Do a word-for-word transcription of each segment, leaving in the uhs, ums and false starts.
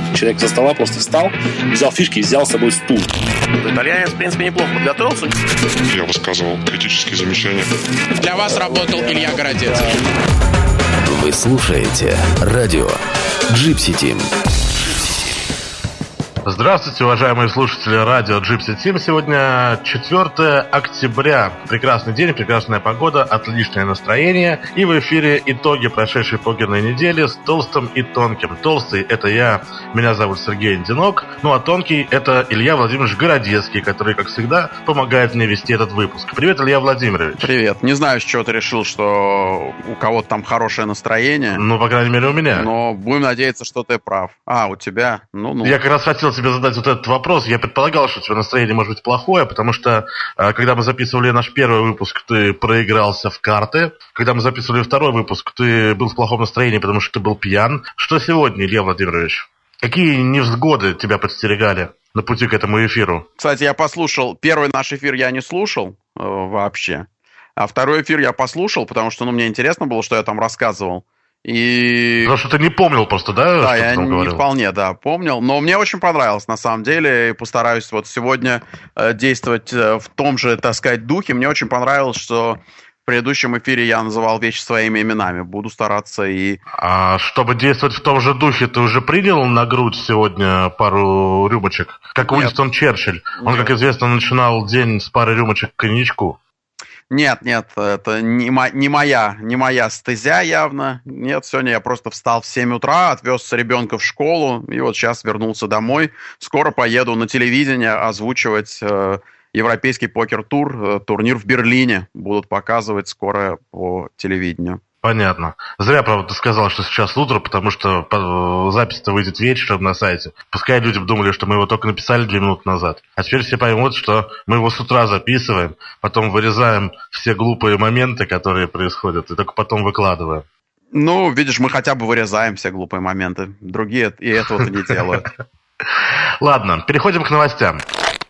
Человек со стола просто встал, взял фишки и взял с собой стул. Итальянец, в принципе, неплохо подготовился. Я высказывал критические замечания. Для вас работал Илья Городецкий. Вы слушаете радио Gypsy Team. Здравствуйте, уважаемые слушатели радио Gypsy Team. Сегодня четвёртое октября. Прекрасный день, прекрасная погода, отличное настроение. И в эфире итоги прошедшей покерной недели с толстым и тонким. Толстый — это я, меня зовут Сергей Индинок. Ну а тонкий — это Илья Владимирович Городецкий, который, как всегда, помогает мне вести этот выпуск. Привет, Илья Владимирович. Привет. Не знаю, с чего ты решил, что у кого-то там хорошее настроение. Ну, по крайней мере, у меня. Но будем надеяться, что ты прав. А, у тебя? Ну-ну. Я как раз хотел тебе задать вот этот вопрос. Я предполагал, что у тебя настроение может быть плохое, потому что, когда мы записывали наш первый выпуск, ты проигрался в карты. Когда мы записывали второй выпуск, ты был в плохом настроении, потому что ты был пьян. Что сегодня, Илья Владимирович? Какие невзгоды тебя подстерегали на пути к этому эфиру? Кстати, я послушал. Первый наш эфир я не слушал э, вообще. А второй эфир я послушал, потому что ну, мне интересно было, что я там рассказывал. И... Потому что ты не помнил просто, да? Да, я не вполне, да, помнил. Но мне очень понравилось, на самом деле. И постараюсь вот сегодня э, действовать э, в том же, так сказать, духе. Мне очень понравилось, что в предыдущем эфире я называл вещи своими именами. Буду стараться и... А чтобы действовать в том же духе, ты уже принял на грудь сегодня пару рюмочек? Как Нет. Уинстон Черчилль. Он, Нет. как известно, начинал день с пары рюмочек коньячку. Нет, нет, это не, мо- не моя, не моя стезя явно. Нет, сегодня я просто встал в семь утра, отвез ребенка в школу, и вот сейчас вернулся домой. Скоро поеду на телевидение озвучивать э, европейский покер-тур, э, турнир в Берлине. Будут показывать скоро по телевидению. Понятно. Зря, правда, ты сказал, что сейчас утро, потому что по- запись-то выйдет вечером на сайте. Пускай люди думали, что мы его только написали две минуты назад. А теперь все поймут, что мы его с утра записываем, потом вырезаем все глупые моменты, которые происходят, и только потом выкладываем. Ну, видишь, мы хотя бы вырезаем все глупые моменты. Другие и этого-то не делают. Ладно, переходим к новостям.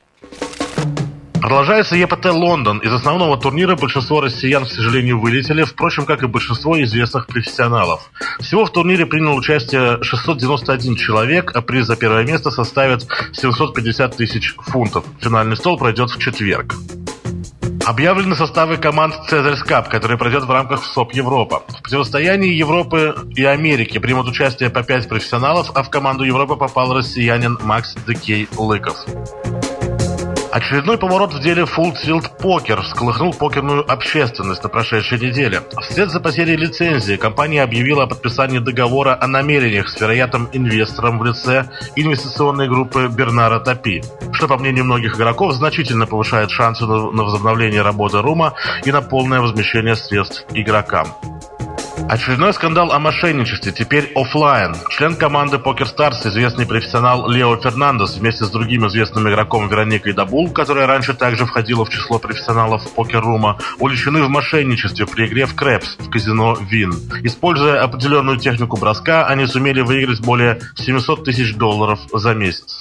Продолжается е пэ тэ Лондон. Из основного турнира большинство россиян, к сожалению, вылетели, впрочем, как и большинство известных профессионалов. Всего в турнире принял участие шестьсот девяносто один человек, а приз за первое место составит семьсот пятьдесят тысяч фунтов. Финальный стол пройдет в четверг. Объявлены составы команд Caesars Cup, который пройдет в рамках СОП Европа. В противостоянии Европы и Америки примут участие по пять профессионалов, а в команду Европы попал россиянин Макс Декей Лыков. Очередной поворот в деле Full Tilt Poker всколыхнул покерную общественность на прошедшей неделе. Вслед за потерей лицензии компания объявила о подписании договора о намерениях с вероятным инвестором в лице инвестиционной группы Бернара Тапи, что, по мнению многих игроков, значительно повышает шансы на, на возобновление работы Рума и на полное возмещение средств игрокам. Очередной скандал о мошенничестве, теперь офлайн. Член команды PokerStars, известный профессионал Лео Фернандес вместе с другим известным игроком Вероникой Дабул, которая раньше также входила в число профессионалов покер-рума, уличены в мошенничестве при игре в Крэпс в казино Вин. Используя определенную технику броска, они сумели выиграть более семьсот тысяч долларов за месяц.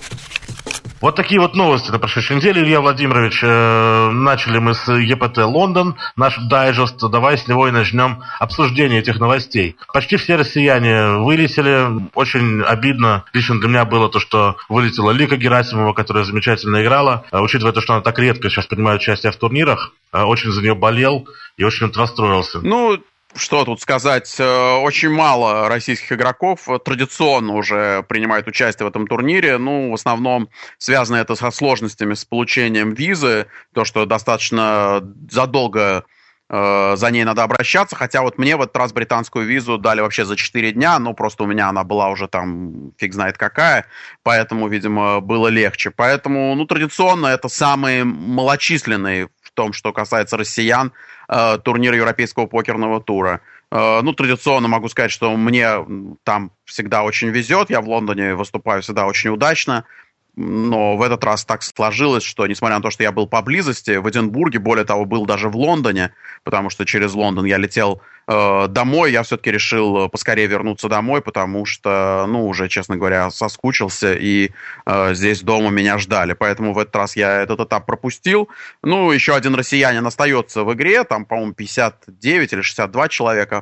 Вот такие вот новости на прошедшей неделе. Илья Владимирович, э, начали мы с е пэ тэ Лондон, наш дайджест. Давай с него и начнем обсуждение этих новостей. Почти все россияне вылетели. Очень обидно лично для меня было то, что вылетела Лика Герасимова, которая замечательно играла. Э, учитывая то, что она так редко сейчас принимает участие в турнирах, э, очень за нее болел и очень расстроился. Ну, что тут сказать, очень мало российских игроков традиционно уже принимают участие в этом турнире. Ну, в основном связано это со сложностями с получением визы, то, что достаточно задолго э, за ней надо обращаться, хотя вот мне в этот раз британскую визу дали вообще за четыре дня, ну, просто у меня она была уже там фиг знает какая, поэтому, видимо, было легче. Поэтому, ну, традиционно это самые малочисленные в том, что касается россиян, турнира Европейского покерного тура. Ну, традиционно могу сказать, что мне там всегда очень везет. Я в Лондоне выступаю всегда очень удачно. Но в этот раз так сложилось, что, несмотря на то, что я был поблизости, в Эдинбурге, более того, был даже в Лондоне, потому что через Лондон я летел э, домой, я все-таки решил поскорее вернуться домой, потому что, ну, уже, честно говоря, соскучился, и э, здесь дома меня ждали. Поэтому в этот раз я этот этап пропустил. Ну, еще один россиянин остается в игре, там, по-моему, пятьдесят девять или шестьдесят два человека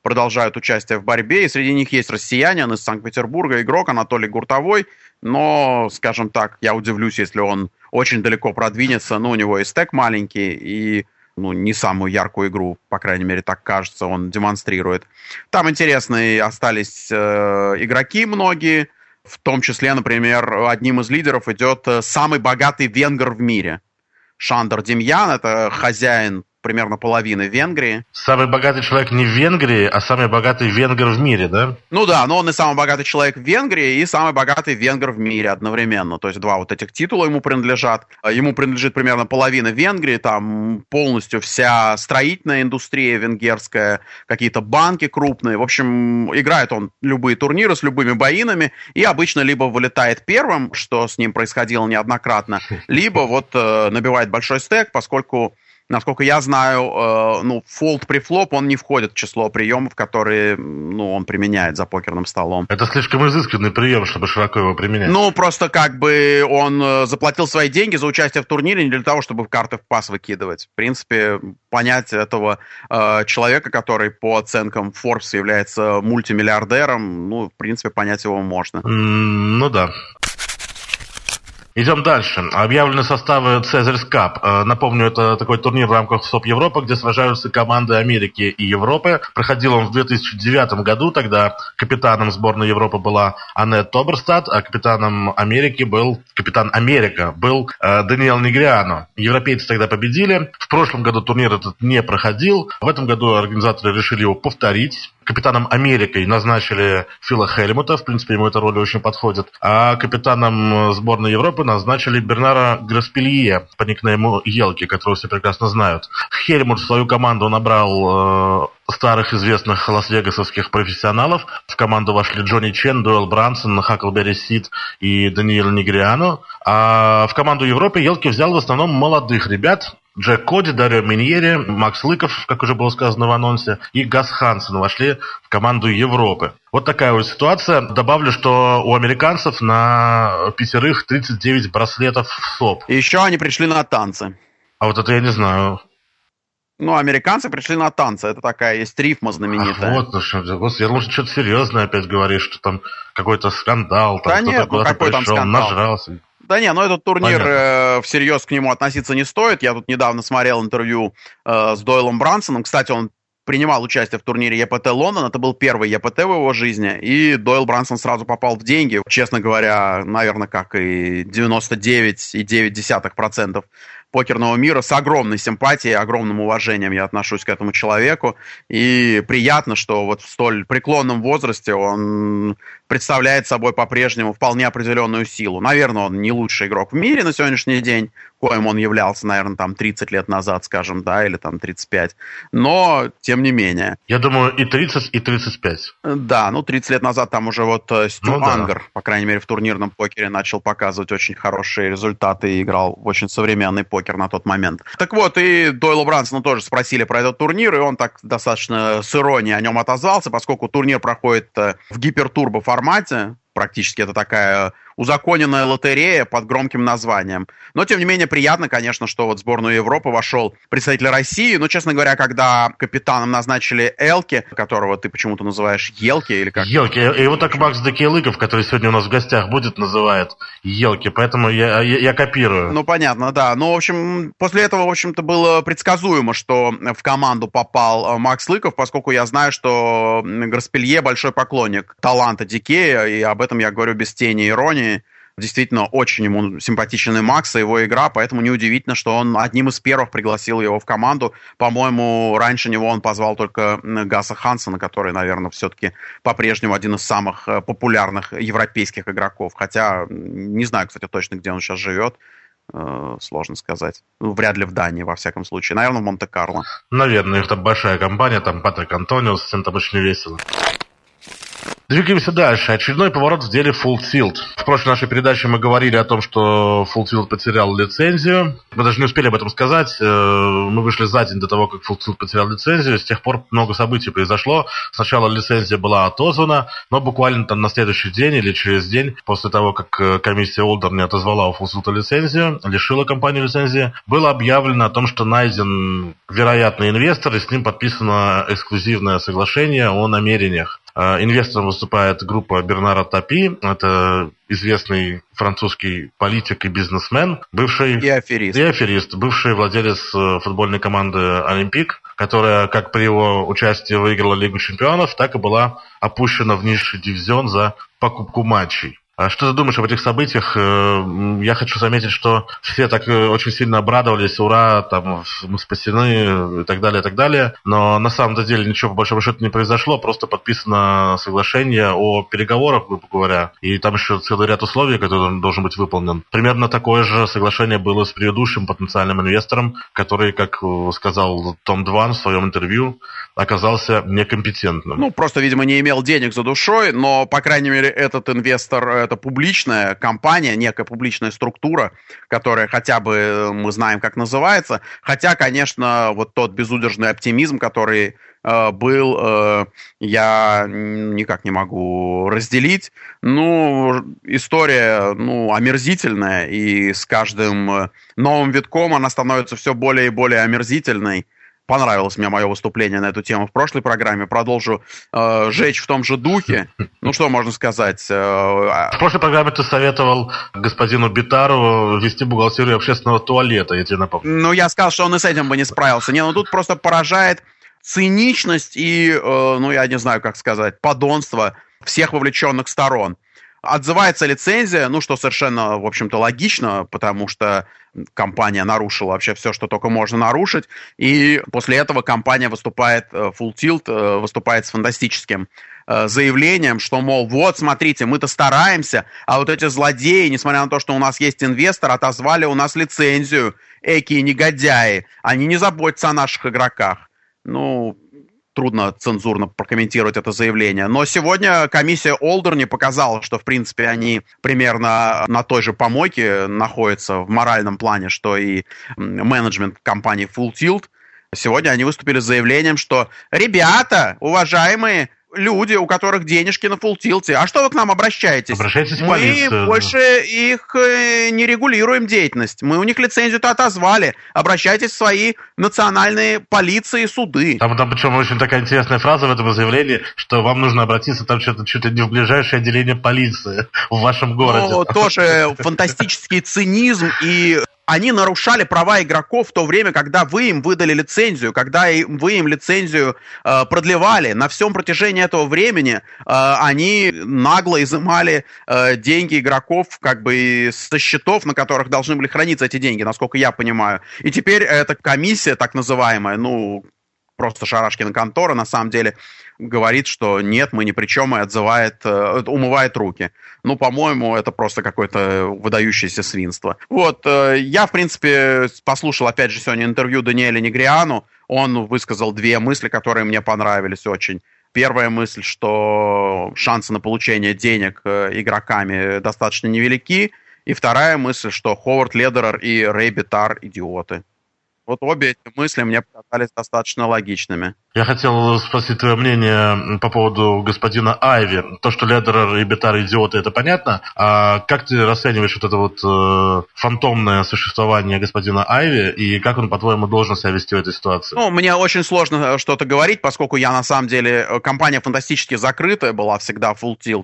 продолжают участие в борьбе, и среди них есть россиянин из Санкт-Петербурга, игрок Анатолий Гуртовой, но, скажем так, я удивлюсь, если он очень далеко продвинется, ну, у него и стек маленький, и ну, не самую яркую игру, по крайней мере, так кажется, он демонстрирует. Там интересные остались э, игроки многие, в том числе, например, одним из лидеров идет самый богатый венгр в мире. Шандор Демьян, это хозяин примерно половины Венгрии. Самый богатый человек не в Венгрии, а самый богатый венгр в мире, да? Ну да, но он и самый богатый человек в Венгрии, и самый богатый венгр в мире одновременно. То есть два вот этих титула ему принадлежат. Ему принадлежит примерно половина Венгрии, там полностью вся строительная индустрия венгерская, какие-то банки крупные. В общем, играет он любые турниры с любыми боинами, и обычно либо вылетает первым, что с ним происходило неоднократно, либо вот э, набивает большой стек, поскольку насколько я знаю, э, ну, фолд-префлоп, он не входит в число приемов, которые, ну, он применяет за покерным столом. Это слишком изысканный прием, чтобы широко его применять. Ну, просто как бы он заплатил свои деньги за участие в турнире не для того, чтобы карты в пас выкидывать. В принципе, понять этого э, человека, который по оценкам Forbes является мультимиллиардером, ну, в принципе, понять его можно. Mm, ну да. Идем дальше. Объявлены составы Caesars Cup. Напомню, это такой турнир в рамках СОП Европа, где сражаются команды Америки и Европы. Проходил он в две тысячи девятом году, тогда капитаном сборной Европы была Аннет Тоберстад, а капитаном Америки был, капитан Америка был э, Даниэл Негриано. Европейцы тогда победили. В прошлом году турнир этот не проходил. В этом году организаторы решили его повторить. Капитаном Америкой назначили Фила Хельмута, в принципе, ему эта роль очень подходит. А капитаном сборной Европы назначили Бернара Граспелье по никнейму Елки, которого все прекрасно знают. Хельмут в свою команду набрал э, старых известных лас-вегасовских профессионалов. В команду вошли Джонни Чен, Дойл Брансон, Хаклберри Сид и Даниэль Негриано. А в команду Европы Елки взял в основном молодых ребят. Джек Коди, Дарио Миньери, Макс Лыков, как уже было сказано в анонсе, и Гас Хансен вошли в команду Европы. Вот такая вот ситуация. Добавлю, что у американцев на пятерых тридцать девять браслетов в СОП. И еще они пришли на танцы. А вот это я не знаю. Ну, американцы пришли на танцы. Это такая есть рифма знаменитая. Ах, вот, ну что, господи, я думал, что что-то серьезное опять говоришь, что там какой-то скандал, там да кто-то нет, куда-то ну, какой пришел, там нажрался. Да не, ну этот турнир э, всерьез к нему относиться не стоит. Я тут недавно смотрел интервью э, с Дойлом Брансоном. Кстати, он принимал участие в турнире ЕПТ Лондон. Это был первый ЕПТ в его жизни. И Дойл Брансон сразу попал в деньги. Честно говоря, наверное, как и девяносто девять целых девять десятых процента покерного мира. С огромной симпатией, огромным уважением я отношусь к этому человеку. И приятно, что вот в столь преклонном возрасте он представляет собой по-прежнему вполне определенную силу. Наверное, он не лучший игрок в мире на сегодняшний день, коим он являлся, наверное, там тридцать лет назад, скажем, да, или там тридцать пять. Но, тем не менее. Я думаю, и тридцать, и тридцать пять. Да, ну тридцать лет назад там уже вот Стю ну, Ангер, да. по крайней мере, в турнирном покере начал показывать очень хорошие результаты и играл в очень современный покер на тот момент. Так вот, и Дойла Брансона тоже спросили про этот турнир, и он так достаточно с иронией о нем отозвался, поскольку турнир проходит в гипертурбо формате. Практически это такая узаконенная лотерея под громким названием. Но, тем не менее, приятно, конечно, что вот в сборную Европы вошел представитель России. Но, честно говоря, когда капитаном назначили Элки, которого ты почему-то называешь Елки или как? Елки. И вот так Макс Декелыков, который сегодня у нас в гостях будет, называет Елки. Поэтому я, я, я копирую. Ну, понятно, да. Ну, в общем, после этого, в общем-то, было предсказуемо, что в команду попал Макс Лыков, поскольку я знаю, что Граспелье большой поклонник таланта Дикея, и об этом я говорю без тени иронии. Действительно, очень ему симпатичен и Макс, и его игра, поэтому неудивительно, что он одним из первых пригласил его в команду. По-моему, раньше него он позвал только Гаса Хансена, который, наверное, все-таки по-прежнему один из самых популярных европейских игроков. Хотя, не знаю, кстати, точно, где он сейчас живет. Сложно сказать. Ну, вряд ли в Дании, во всяком случае. Наверное, в Монте-Карло. Наверное, у них там большая компания, там Патрик Антониус, всем там очень весело. Двигаемся дальше. Очередной поворот в деле Full Tilt. В прошлой нашей передаче мы говорили о том, что Full Tilt потерял лицензию. Мы даже не успели об этом сказать. Мы вышли за день до того, как Full Tilt потерял лицензию. С тех пор много событий произошло. Сначала лицензия была отозвана, но буквально там на следующий день или через день после того, как комиссия Олдер не отозвала у Full Tilt лицензию, лишила компанию лицензии, было объявлено о том, что найден вероятный инвестор, и с ним подписано эксклюзивное соглашение о намерениях. Инвестором выступает группа Бернара Тапи. Это известный французский политик и бизнесмен, бывший и аферист. и аферист, бывший владелец футбольной команды «Олимпик», которая как при его участии выиграла Лигу чемпионов, так и была опущена в низший дивизион за покупку матчей. А что ты думаешь об этих событиях? Я хочу заметить, что все так очень сильно обрадовались, ура, там, мы спасены и так далее, и так далее. Но на самом деле ничего по большому счету не произошло, просто подписано соглашение о переговорах, грубо говоря. И там еще целый ряд условий, который должен быть выполнен. Примерно такое же соглашение было с предыдущим потенциальным инвестором, который, как сказал Том Дван в своем интервью, оказался некомпетентным. Ну, просто, видимо, не имел денег за душой, но, по крайней мере, этот инвестор... Это публичная компания, некая публичная структура, которая хотя бы мы знаем, как называется. Хотя, конечно, вот тот безудержный оптимизм, который э, был, э, я никак не могу разделить. Ну, история, ну, омерзительная, и с каждым новым витком она становится все более и более омерзительной. Понравилось мне мое выступление на эту тему в прошлой программе. Продолжу э, жечь в том же духе. Ну, что можно сказать? Э, в прошлой программе ты советовал господину Битару вести бухгалтерию общественного туалета, я тебе напомню. Ну, я сказал, что он и с этим бы не справился. Не, ну тут просто поражает циничность и, э, ну, я не знаю, как сказать, подонство всех вовлеченных сторон. Отзывается лицензия, ну, что совершенно, в общем-то, логично, потому что компания нарушила вообще все, что только можно нарушить, и после этого компания выступает, Full Tilt выступает с фантастическим заявлением, что, мол, вот, смотрите, мы-то стараемся, а вот эти злодеи, несмотря на то, что у нас есть инвестор, отозвали у нас лицензию, экие негодяи, они не заботятся о наших игроках. Ну... Трудно цензурно прокомментировать это заявление. Но сегодня комиссия Олдерни показала, что, в принципе, они примерно на той же помойке находятся в моральном плане, что и менеджмент компании Full Tilt. Сегодня они выступили с заявлением, что «Ребята, уважаемые люди, у которых денежки на Full Tilt, а что вы к нам обращаетесь? Обращайтесь в Мы полицию. больше их э, не регулируем деятельность. Мы у них лицензию-то отозвали. Обращайтесь в свои национальные полиции и суды». Там, там причем очень такая интересная фраза в этом заявлении, что вам нужно обратиться там что-то чуть ли не в ближайшее отделение полиции в вашем городе. Ну, тоже фантастический цинизм, и они нарушали права игроков в то время, когда вы им выдали лицензию, когда вы им лицензию э, продлевали. На всем протяжении этого времени э, они нагло изымали э, деньги игроков как бы со счетов, на которых должны были храниться эти деньги, насколько я понимаю. И теперь эта комиссия, так называемая, ну, просто Шарашкина контора, на самом деле, говорит, что нет, мы ни при чем, и отзывает, умывает руки. Ну, по-моему, это просто какое-то выдающееся свинство. Вот, я, в принципе, послушал, опять же, сегодня интервью Даниэля Негриану. Он высказал две мысли, которые мне понравились очень. Первая мысль, что шансы на получение денег игроками достаточно невелики. И вторая мысль, что Ховард Ледерер и Рэй Битар идиоты. Вот обе эти мысли мне показались достаточно логичными. Я хотел спросить твое мнение по поводу господина Айви. То, что Ледерер и Битар идиоты, это понятно. А как ты расцениваешь вот это вот э, фантомное существование господина Айви, и как он, по-твоему, должен себя вести в этой ситуации? Ну, мне очень сложно что-то говорить, поскольку я, на самом деле, компания фантастически закрытая была всегда, Full Tilt.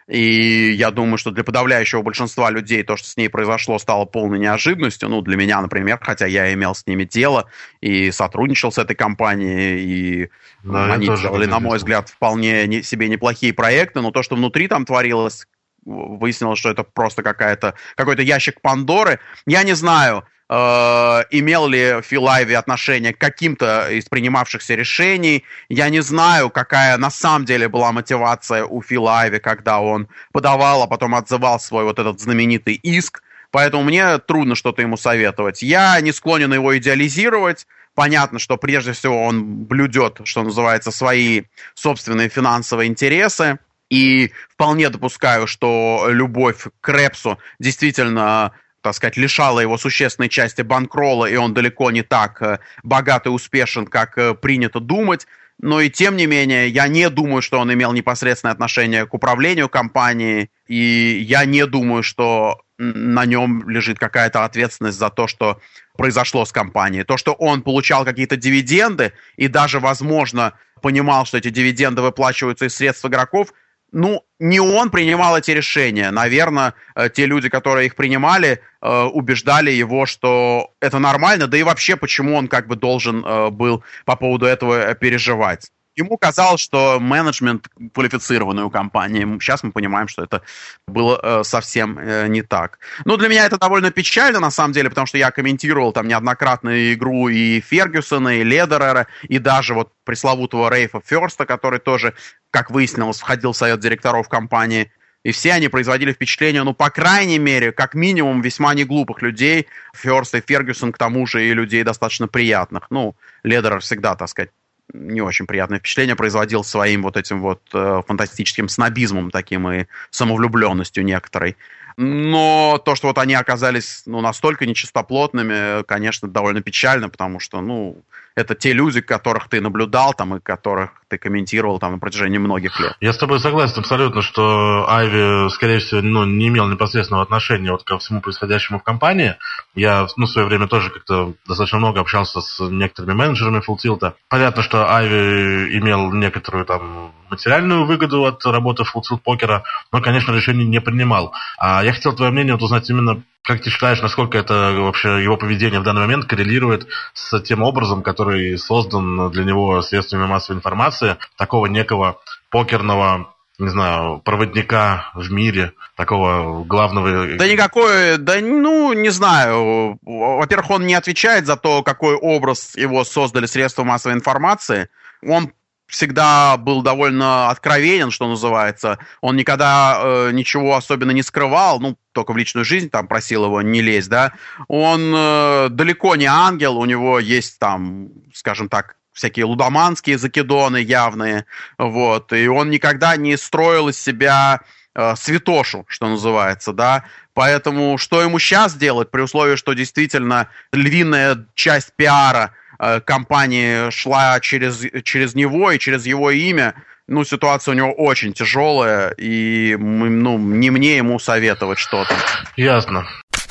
И я думаю, что для подавляющего большинства людей то, что с ней произошло, стало полной неожиданностью. Ну, для меня, например, хотя я имел с ними дело и сотрудничал с этой компанией, и да, они делали, на мой взгляд, вполне не, себе неплохие проекты, но то, что внутри там творилось, выяснилось, что это просто какая-то, какой-то ящик Пандоры. Я не знаю, э, имел ли Фил Айви отношение к каким-то из принимавшихся решений. Я не знаю, какая на самом деле была мотивация у Фила Айви, когда он подавал, а потом отзывал свой вот этот знаменитый иск. Поэтому мне трудно что-то ему советовать. Я не склонен его идеализировать. Понятно, что прежде всего он блюдет, что называется, свои собственные финансовые интересы. И вполне допускаю, что любовь к Крепсу действительно, так сказать, лишала его существенной части банкролла, и он далеко не так богат и успешен, как принято думать. Но и тем не менее, я не думаю, что он имел непосредственное отношение к управлению компанией, и я не думаю, что на нем лежит какая-то ответственность за то, что произошло с компанией. То, что он получал какие-то дивиденды и даже, возможно, понимал, что эти дивиденды выплачиваются из средств игроков, ну, не он принимал эти решения. Наверное, те люди, которые их принимали, убеждали его, что это нормально, да и вообще, почему он как бы должен был по поводу этого переживать. Ему казалось, что менеджмент квалифицированный у компании. Сейчас мы понимаем, что это было э, совсем э, не так. Ну, для меня это довольно печально, на самом деле, потому что я комментировал там неоднократно игру и Фергюсона, и Ледерера, и даже вот пресловутого Рейфа Ферста, который тоже, как выяснилось, входил в совет директоров компании. И все они производили впечатление, ну, по крайней мере, как минимум, весьма неглупых людей. Ферст и Фергюсон, к тому же, и людей достаточно приятных. Ну, Ледерер всегда, так сказать, не очень приятное впечатление производил своим вот этим вот э, фантастическим снобизмом таким и самовлюбленностью некоторой. Но то, что вот они оказались, ну, настолько нечистоплотными, конечно, довольно печально, потому что, ну, это те люди, которых ты наблюдал там и которых ты комментировал там на протяжении многих лет. Я с тобой согласен абсолютно, что Айви, скорее всего, ну, не имел непосредственного отношения вот ко всему происходящему в компании. Я, ну, в свое время тоже как-то достаточно много общался с некоторыми менеджерами Full Tilt. Понятно, что Айви имел некоторую там материальную выгоду от работы Full Tilt покера, но, конечно, решений не принимал. А я хотел твое мнение вот узнать именно, как ты считаешь, насколько это вообще его поведение в данный момент коррелирует с тем образом, который создан для него средствами массовой информации, такого некого покерного, не знаю, проводника в мире, такого главного... Да никакой, да ну, не знаю. Во-первых, он не отвечает за то, какой образ его создали средства массовой информации. Он всегда был довольно откровенен, что называется. Он никогда э, ничего особенно не скрывал, ну, только в личную жизнь там просил его не лезть, да. Он э, далеко не ангел, у него есть там, скажем так, всякие лудоманские закидоны явные, вот, и он никогда не строил из себя э, святошу, что называется, да. Поэтому что ему сейчас делать, при условии, что действительно львиная часть пиара компании шла через, через него и через его имя, ну, ситуация у него очень тяжелая, и, ну, не мне ему советовать что-то. Ясно.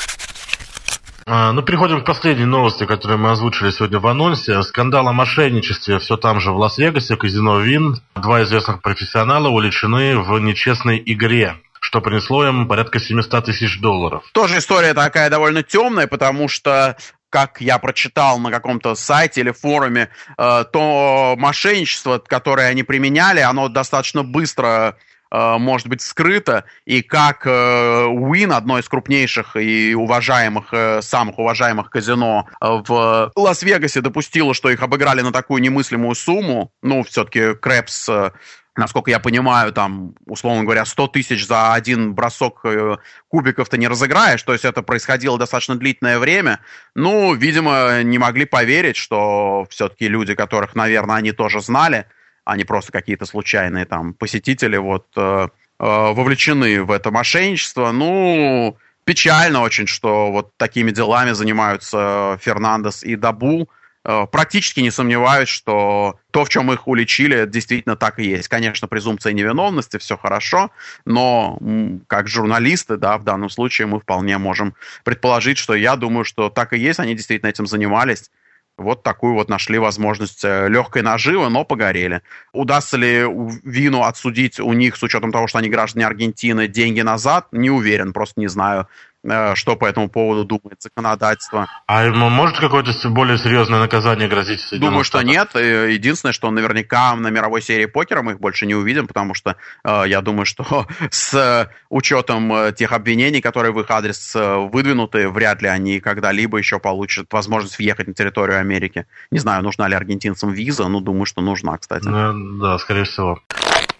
А, ну, переходим к последней новости, которую мы озвучили сегодня в анонсе. Скандал о мошенничестве все там же в Лас-Вегасе, казино Вин. Два известных профессионала увлечены в нечестной игре, что принесло им порядка семьсот тысяч долларов. Тоже история такая довольно темная, потому что, как я прочитал на каком-то сайте или форуме, э, то мошенничество, которое они применяли, оно достаточно быстро э, может быть скрыто, и как э, Wynn, одно из крупнейших и уважаемых, э, самых уважаемых казино в Лас-Вегасе, допустило, что их обыграли на такую немыслимую сумму, ну, все-таки Крепс... Э, насколько я понимаю, там, условно говоря, сто тысяч за один бросок кубиков ты не разыграешь, то есть это происходило достаточно длительное время. Ну, видимо, не могли поверить, что все-таки люди, которых, наверное, они тоже знали, а не просто какие-то случайные там посетители, вот, э, вовлечены в это мошенничество. Ну, печально очень, что вот такими делами занимаются Фернандес и Дабул. Практически не сомневаюсь, что то, в чем их уличили, действительно так и есть. Конечно, презумпция невиновности, все хорошо, но как журналисты, да, в данном случае мы вполне можем предположить, что я думаю, что так и есть, они действительно этим занимались. Вот такую вот нашли возможность легкой наживы, но погорели. Удастся ли Вину отсудить у них, с учетом того, что они граждане Аргентины, деньги назад? Не уверен, просто не знаю, что по этому поводу думает законодательство. А ему может какое-то более серьезное наказание грозить? Думаю, что нет. Единственное, что наверняка на мировой серии покера мы их больше не увидим, потому что э, я думаю, что с учетом тех обвинений, которые в их адрес выдвинуты, вряд ли они когда-либо еще получат возможность въехать на территорию Америки. Не знаю, нужна ли аргентинцам виза, но думаю, что нужна, кстати. Да, да, скорее всего.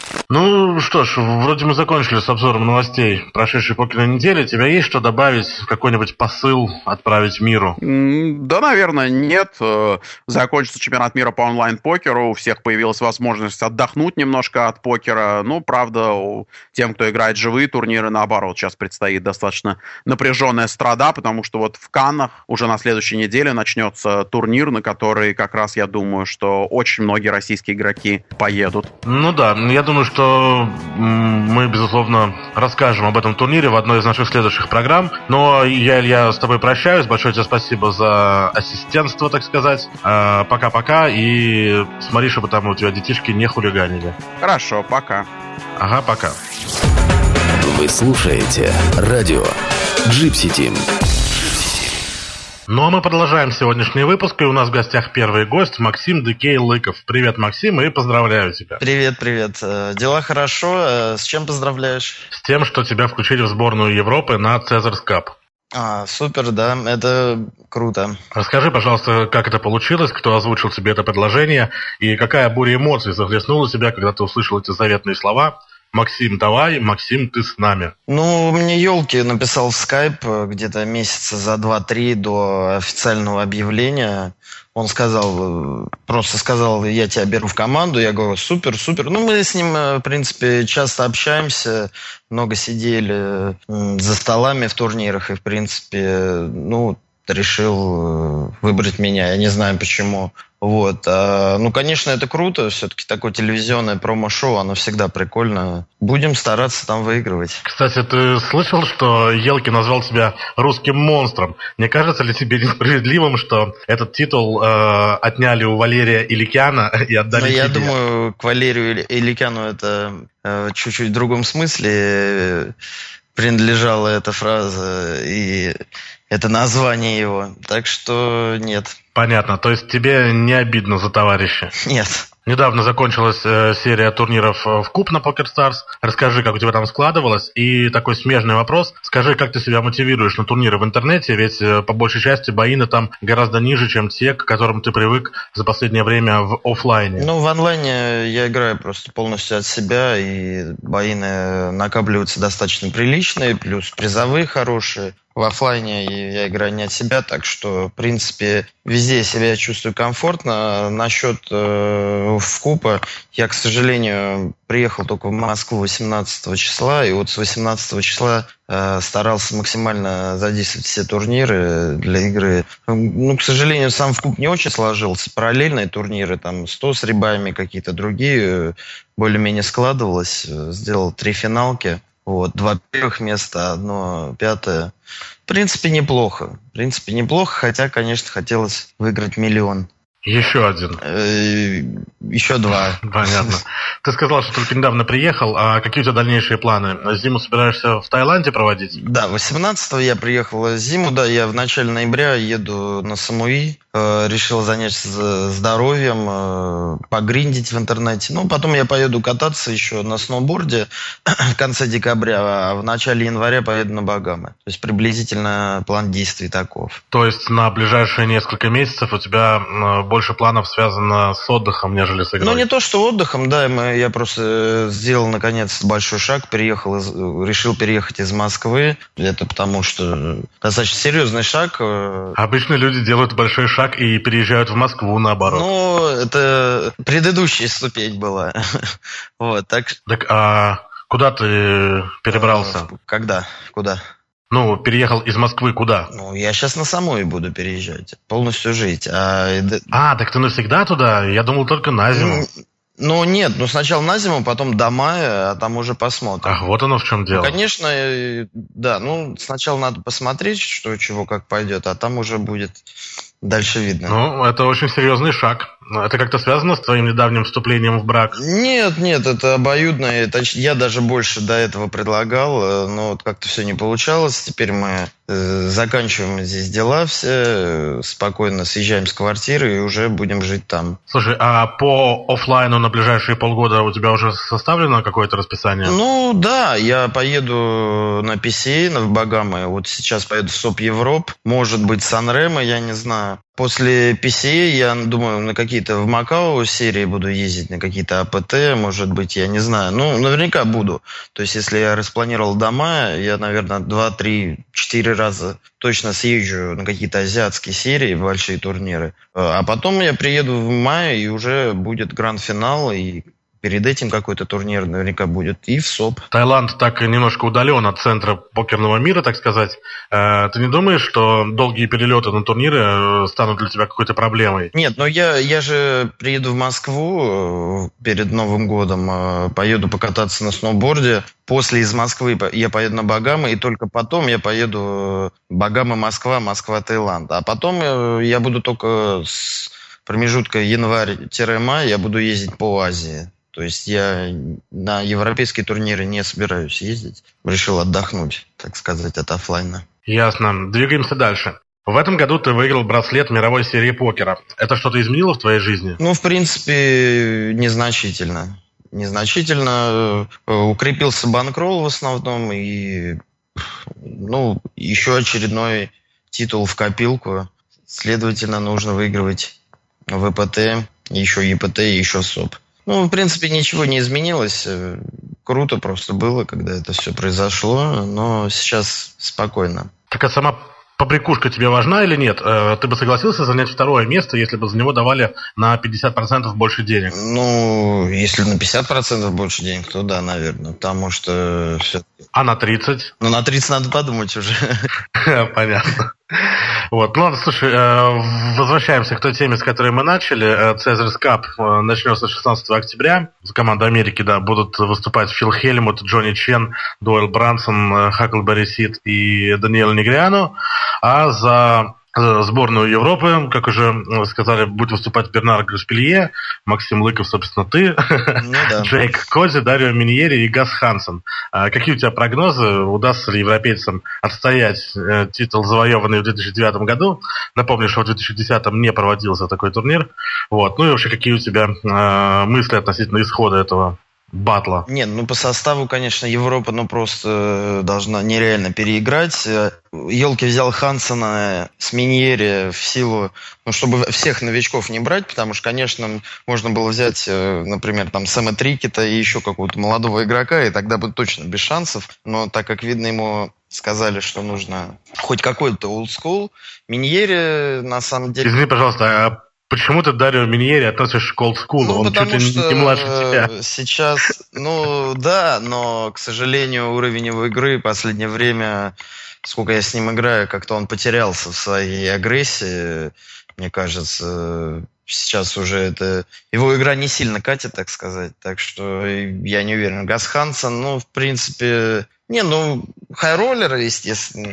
Ну что ж, вроде мы закончили с обзором новостей прошедшей покерной недели. У тебя есть что добавить, какой-нибудь посыл отправить миру? Да, наверное, нет. Закончится чемпионат мира по онлайн-покеру, у всех появилась возможность отдохнуть немножко от покера. Ну, правда, тем, кто играет живые турниры, наоборот, сейчас предстоит достаточно напряженная страда, потому что вот в Каннах уже на следующей неделе начнется турнир, на который как раз, я думаю, что очень многие российские игроки поедут. Ну да, я думаю, что что мы, безусловно, расскажем об этом турнире в одной из наших следующих программ. Но я, Илья, с тобой прощаюсь. Большое тебе спасибо за ассистентство, так сказать. Пока-пока. И смотри, чтобы там у тебя детишки не хулиганили. Хорошо, пока. Ага, пока. Вы слушаете радио Gypsy Team. Ну а мы продолжаем сегодняшний выпуск, и у нас в гостях первый гость Максим Дикей Лыков. Привет, Максим, и поздравляю тебя. Привет, привет. Дела хорошо. С чем поздравляешь? С тем, что тебя включили в сборную Европы на Caesars Cup. А, супер, да, это круто. Расскажи, пожалуйста, как это получилось, кто озвучил тебе это предложение, и какая буря эмоций захлестнула тебя, когда ты услышал эти заветные слова: «Максим, давай, Максим, ты с нами». Ну, мне Ёлки написал в скайп где-то месяца за два-три до официального объявления. Он сказал, просто сказал: я тебя беру в команду. Я говорю: супер, супер. Ну, мы с ним, в принципе, часто общаемся, много сидели за столами в турнирах, и, в принципе, ну, решил выбрать меня. Я не знаю почему. Вот. А, ну, конечно, это круто. Все-таки такое телевизионное промо-шоу, оно всегда прикольно. Будем стараться там выигрывать. Кстати, ты слышал, что Елки назвал тебя русским монстром? Не кажется ли тебе несправедливым, что этот титул э, отняли у Валерия Иликяна и отдали Но тебе? Я думаю, к Валерию Иликяну это э, чуть-чуть в другом смысле принадлежала эта фраза и это название его. Так что нет. Понятно. То есть тебе не обидно за товарища? Нет. Недавно закончилась э, серия турниров в Куб на PokerStars. Расскажи, как у тебя там складывалось. И такой смежный вопрос. Скажи, как ты себя мотивируешь на турниры в интернете? Ведь э, по большей части боины там гораздо ниже, чем те, к которым ты привык за последнее время в офлайне. Ну, в онлайне я играю просто полностью от себя, и боины накапливаются достаточно приличные, плюс призовые хорошие. В офлайне я играю не от себя, так что, в принципе, везде себя чувствую комфортно. Насчет э, вкупа, я, к сожалению, приехал только в Москву восемнадцатого числа, и вот с восемнадцатого числа э, старался максимально задействовать все турниры для игры. Ну, к сожалению, сам вкуп не очень сложился. Параллельные турниры, там, сто с ребами, какие-то другие, более-менее складывалось. Сделал три финалки. Вот, два первых места, одно пятое. В принципе, неплохо. В принципе, неплохо, хотя, конечно, хотелось выиграть миллион. Еще один. Еще два. Понятно. Ты сказал, что только недавно приехал. А какие у тебя дальнейшие планы? Зиму собираешься в Таиланде проводить? Да, восемнадцатого я приехал зиму. Да, я в начале ноября еду на Самуи. Решил заняться здоровьем, погриндить в интернете. Ну, потом я поеду кататься еще на сноуборде в конце декабря, а в начале января поеду на Багамы. То есть приблизительно план действий таков. То есть на ближайшие несколько месяцев у тебя больше планов связано с отдыхом, нежели с игрой? Ну, не то, что отдыхом, да. Мы, я просто сделал, наконец, большой шаг, переехал, из, решил переехать из Москвы. Это потому, что достаточно серьезный шаг. Обычно люди делают большой шаг и переезжают в Москву, наоборот. Ну, это предыдущая ступень была. Вот, так... Так, а куда ты перебрался? Когда? Куда? Ну, переехал из Москвы куда? Ну, я сейчас на Самуи буду переезжать, полностью жить. А, а так ты навсегда туда? Я думал, только на зиму. Ну, нет, ну сначала на зиму, потом до мая, а там уже посмотрим. Ах, вот оно в чем дело. Ну, конечно, да, ну, сначала надо посмотреть, что, чего, как пойдет, а там уже будет... Дальше видно. Ну, это очень серьезный шаг. Это как-то связано с твоим недавним вступлением в брак? Нет, нет, это обоюдно. Это, я даже больше до этого предлагал, но вот как-то все не получалось. Теперь мы э, заканчиваем здесь дела все, э, спокойно съезжаем с квартиры и уже будем жить там. Слушай, а по офлайну на ближайшие полгода у тебя уже составлено какое-то расписание? Ну, да, я поеду на пи си эй, в Багамы. Вот сейчас поеду в СОП Европ. Может быть, Сан-Ремо, я не знаю. После пи си эй я думаю, на какие-то в Макао серии буду ездить, на какие-то АПТ, может быть, я не знаю. Ну, наверняка буду. То есть, если я распланировал до мая, я, наверное, два, три, четыре раза точно съезжу на какие-то азиатские серии, большие турниры. А потом я приеду в мае, и уже будет гранд-финал, и перед этим какой-то турнир наверняка будет, и в СОП. Таиланд так немножко удален от центра покерного мира, так сказать. Ты не думаешь, что долгие перелеты на турниры станут для тебя какой-то проблемой? Нет, но я, я же приеду в Москву перед Новым годом, поеду покататься на сноуборде. После из Москвы я поеду на Багамы, и только потом я поеду Багамы-Москва, Москва-Таиланд. А потом я буду только с промежутка январь-май, я буду ездить по Азии. То есть я на европейские турниры не собираюсь ездить. Решил отдохнуть, так сказать, от оффлайна. Ясно. Двигаемся дальше. В этом году ты выиграл браслет мировой серии покера. Это что-то изменило в твоей жизни? Ну, в принципе, незначительно. Незначительно. Укрепился банкролл в основном. И, ну, еще очередной титул в копилку. Следовательно, нужно выигрывать ВПТ, еще ЕПТ и еще СОП. Ну, в принципе, ничего не изменилось. Круто просто было, когда это все произошло, но сейчас спокойно. Так а сама побрякушка тебе важна или нет? Ты бы согласился занять второе место, если бы за него давали на пятьдесят процентов больше денег? Ну, если на пятьдесят процентов больше денег, то да, наверное, потому что... А на тридцать? Ну, на тридцать надо подумать уже. Понятно. Вот, ну ладно, слушай, возвращаемся к той теме, с которой мы начали. Цезарс Кап начнется шестнадцатого октября. За команду Америки, да, будут выступать Фил Хельмут, Джонни Чен, Дойл Брансон, Хаклберри Сид и Даниэль Негриано. А за сборную Европы, как уже сказали, будет выступать Бернар Граспелье, Максим Лыков, собственно, ты, ну, да. Джейк Кози, Дарио Миньери и Гас Хансен. А какие у тебя прогнозы? Удастся ли европейцам отстоять э, титул, завоеванный в две тысячи девятом году? Напомню, что в две тысячи десятом не проводился такой турнир. Вот. Ну и вообще, какие у тебя э, мысли относительно исхода этого батла? Нет, ну по составу, конечно, Европа ну просто должна нереально переиграть. Елки взял Хансена с Миньери в силу, ну чтобы всех новичков не брать, потому что, конечно, можно было взять, например, там Сэма Трикета и еще какого-то молодого игрока, и тогда бы точно без шансов. Но так как, видно, ему сказали, что нужно хоть какой-то олдскул, Миньери на самом деле... Извини, пожалуйста, а почему ты Дарио Миньери относишь к олдскулу? Ну, Он чуть ли не младше тебя. Сейчас, ну да, но, к сожалению, уровень его игры в последнее время, сколько я с ним играю, как-то он потерялся в своей агрессии, мне кажется. Сейчас уже это... Его игра не сильно катит, так сказать. Так что я не уверен. Гас Хансен, ну, в принципе... Не, ну, хайроллер, естественно.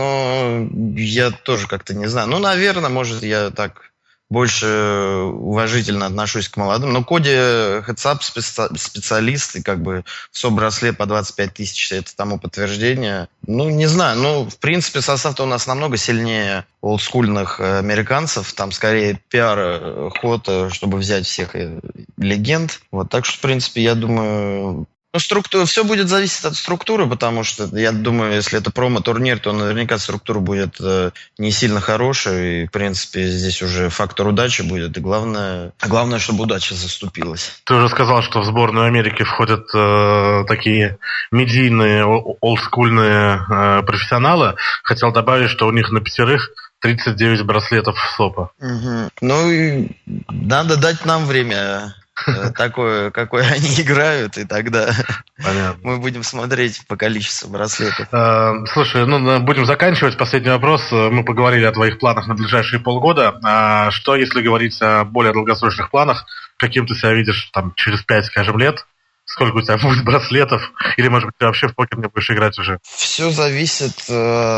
Но я тоже как-то не знаю. Ну, наверное, может, я так... больше уважительно отношусь к молодым. Но Коди хедсап специалист, и как бы СО-браслет по двадцать пять тысяч, это тому подтверждение. Ну, не знаю, ну, в принципе, состав-то у нас намного сильнее олдскульных американцев. Там скорее пиар-ход, чтобы взять всех легенд. Вот, так что, в принципе, я думаю... Ну, структура, все будет зависеть от структуры, потому что, я думаю, если это промо-турнир, то наверняка структура будет э, не сильно хорошая, и, в принципе, здесь уже фактор удачи будет, и главное, главное, чтобы удача заступилась. Ты уже сказал, что в сборную Америки входят э, такие медийные, олдскульные э, профессионалы. Хотел добавить, что у них на пятерых тридцать девять браслетов СОПа. Угу. Ну, и надо дать нам время... такое, какое они играют, и тогда Понятно. Мы будем смотреть по количеству браслетов. Слушай, ну будем заканчивать. Последний вопрос. Мы поговорили о твоих планах на ближайшие полгода. А что, если говорить о более долгосрочных планах? Каким ты себя видишь там через пять, скажем, лет? Сколько у тебя будет браслетов? Или, может быть, ты вообще в покер не будешь играть уже? Все зависит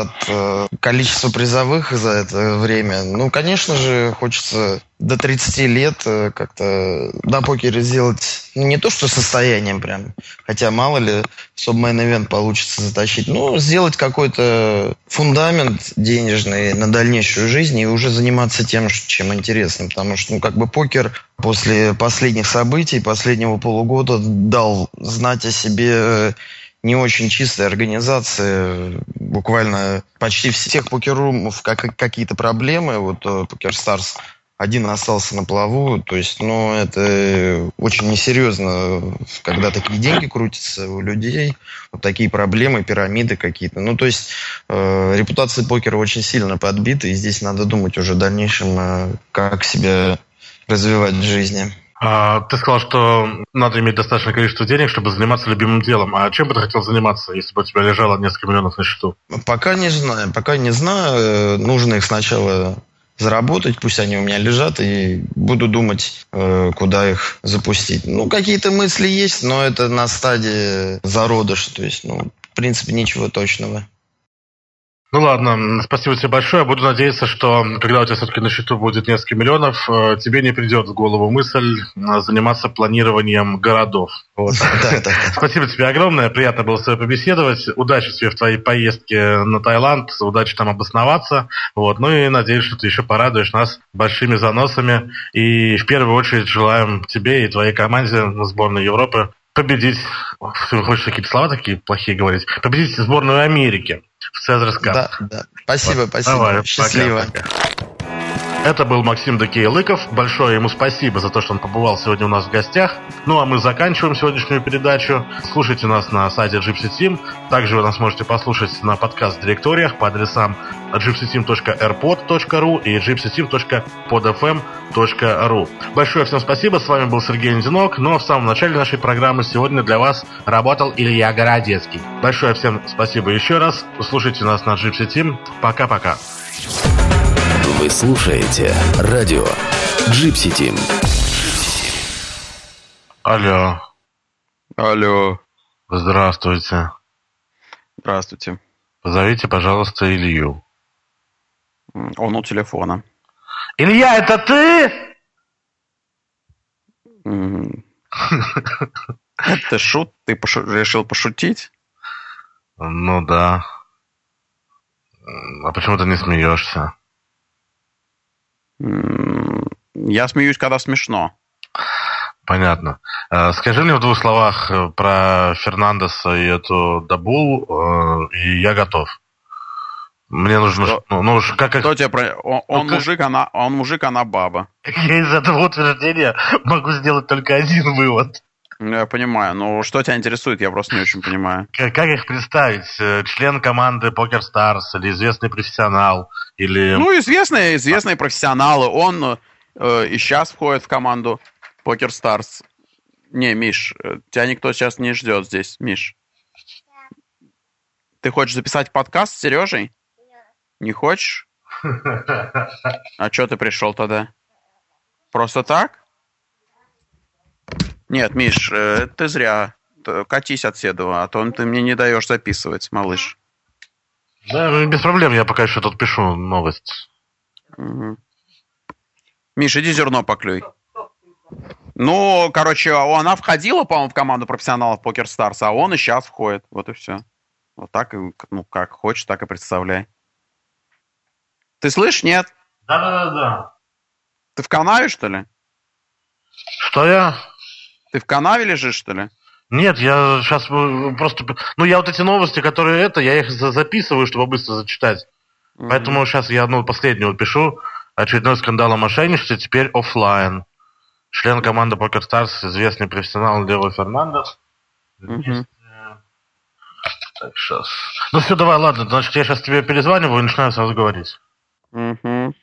от количества призовых за это время. Ну, конечно же, хочется до тридцати лет как-то на покере сделать, ну, не то что состоянием прям, хотя мало ли субмейн-ивент получится затащить, но сделать какой-то фундамент денежный на дальнейшую жизнь и уже заниматься тем, чем интересно. Потому что, ну, как бы покер после последних событий, последнего полугода дал знать о себе не очень чистая организация. Буквально почти всех покеррумов как, какие-то проблемы. Вот PokerStars один остался на плаву. То есть, ну, это очень несерьезно, когда такие деньги крутятся у людей. Вот такие проблемы, пирамиды какие-то. Ну, то есть, э, репутация покера очень сильно подбита. И здесь надо думать уже в дальнейшем, э, как себя развивать в жизни. А, ты сказал, что надо иметь достаточное количество денег, чтобы заниматься любимым делом. А чем бы ты хотел заниматься, если бы у тебя лежало несколько миллионов на счету? Пока не знаю. Пока не знаю. Нужно их сначала заработать, пусть они у меня лежат, и буду думать, куда их запустить. Ну, какие-то мысли есть, но это на стадии зародыша. То есть, ну, в принципе, ничего точного. Ну ладно, спасибо тебе большое. Буду надеяться, что когда у тебя все-таки на счету будет несколько миллионов, тебе не придет в голову мысль заниматься планированием городов. Вот. Спасибо тебе огромное, приятно было с тобой побеседовать. Удачи тебе в твоей поездке на Таиланд, удачи там обосноваться. Вот. Ну и надеюсь, что ты еще порадуешь нас большими заносами. И в первую очередь желаем тебе и твоей команде на сборной Европы победить, хочешь какие-то слова такие плохие говорить, победить сборную Америки в Цезарс Кап. Да, да. Спасибо, вот. спасибо. Давай, счастливо. Пока, пока. Это был Максим Дакей-Лыков. Большое ему спасибо за то, что он побывал сегодня у нас в гостях. Ну а мы заканчиваем сегодняшнюю передачу. Слушайте нас на сайте Gypsy Team. Также вы нас можете послушать на подкаст-директориях по адресам джипси тим точка эр под точка ру и джипси тим точка под эф эм точка ру. Большое всем спасибо. С вами был Сергей Леденок. Ну а в самом начале нашей программы сегодня для вас работал Илья Городецкий. Большое всем спасибо еще раз. Слушайте нас на Gypsy Team. Пока-пока. Вы слушаете радио Gypsy Team. Алло. Алло. Здравствуйте. Здравствуйте. Позовите, пожалуйста, Илью. Он у телефона. Илья, это ты? Это шут? Ты пошу- решил пошутить? Ну да. А почему ты не смеешься? Я смеюсь, когда смешно. Понятно. Скажи мне в двух словах про Фернандеса и эту Дабул, и я готов. Мне нужно... Что? Ну, ну, как... Кто тебе про... Он, он, ну, мужик, она... он мужик, она баба. Я из этого утверждения могу сделать только один вывод. Я понимаю, но что тебя интересует, я просто не очень понимаю. Как, как их представить? Член команды PokerStars или известный профессионал? Или... Ну, известные, известные профессионалы. Он э, и сейчас входит в команду PokerStars. Не, Миш, тебя никто сейчас не ждет здесь, Миш. Ты хочешь записать подкаст с Сережей? Не хочешь? А что ты пришел тогда? Просто так? Нет, Миш, ты зря. Катись от Седова, а то ты мне не даешь записывать, малыш. Да, без проблем, я пока еще тут пишу новость. Угу. Миш, иди зерно поклюй. Ну, короче, она входила, по-моему, в команду профессионалов PokerStars, а он и сейчас входит. Вот и все. Вот так, ну, как хочешь, так и представляй. Ты слышишь, нет? Да-да-да. Ты в канаве, что ли? Что я? Ты в канаве лежишь, что ли? Нет, я сейчас просто... Ну, я вот эти новости, которые это, я их записываю, чтобы быстро зачитать. Mm-hmm. Поэтому сейчас я одну последнюю пишу. Очередной скандал о мошенничестве, теперь офлайн. Член команды PokerStars, известный профессионал Лео Фернандес. Mm-hmm. Так, сейчас. Ну все, давай, ладно, значит, я сейчас тебе перезваниваю и начинаю сразу говорить. Угу.